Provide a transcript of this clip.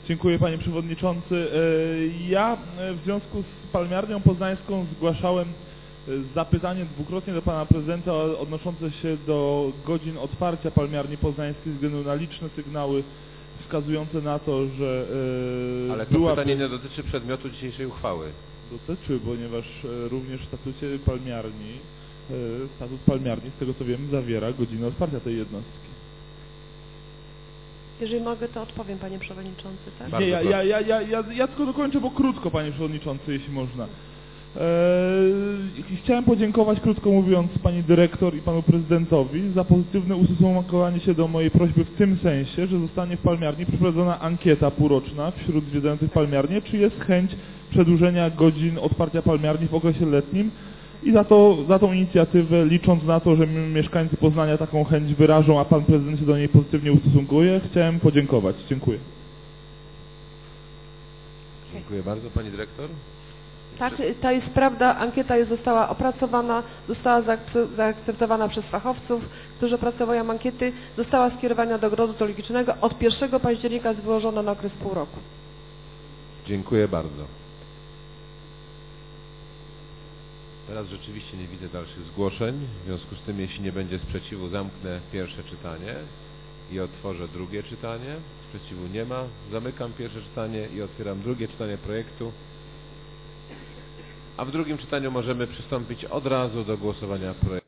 Dziękuję, panie przewodniczący. Ja w związku z Palmiarnią Poznańską zgłaszałem zapytanie dwukrotnie do pana prezydenta odnoszące się do godzin otwarcia Palmiarni Poznańskiej ze względu na liczne sygnały wskazujące na to, że ale to pytanie nie dotyczy przedmiotu dzisiejszej uchwały. Dotyczy, ponieważ również w statucie Palmiarni, statut Palmiarni, z tego co wiem, zawiera godziny otwarcia tej jednostki. Jeżeli mogę, to odpowiem, panie przewodniczący, tak? Nie, ja tylko dokończę, bo krótko, panie przewodniczący, jeśli można. Chciałem podziękować, krótko mówiąc, pani dyrektor i panu prezydentowi za pozytywne ustosunkowanie się do mojej prośby w tym sensie, że zostanie w Palmiarni przeprowadzona ankieta półroczna wśród zwiedzających Palmiarnię, czy jest chęć przedłużenia godzin otwarcia Palmiarni w okresie letnim i za tą inicjatywę, licząc na to, że mieszkańcy Poznania taką chęć wyrażą, a pan prezydent się do niej pozytywnie ustosunkuje, chciałem podziękować. Dziękuję. Dziękuję bardzo. Pani dyrektor? Tak, to jest prawda, ankieta została opracowana, została zaakceptowana przez fachowców, którzy opracowują ankiety, została skierowana do Ogrodu Zoologicznego, od 1 października jest wyłożona na okres pół roku. Dziękuję bardzo. Teraz rzeczywiście nie widzę dalszych zgłoszeń, w związku z tym, jeśli nie będzie sprzeciwu, zamknę pierwsze czytanie i otworzę drugie czytanie. Sprzeciwu nie ma. Zamykam pierwsze czytanie i otwieram drugie czytanie projektu. A w drugim czytaniu możemy przystąpić od razu do głosowania projektu.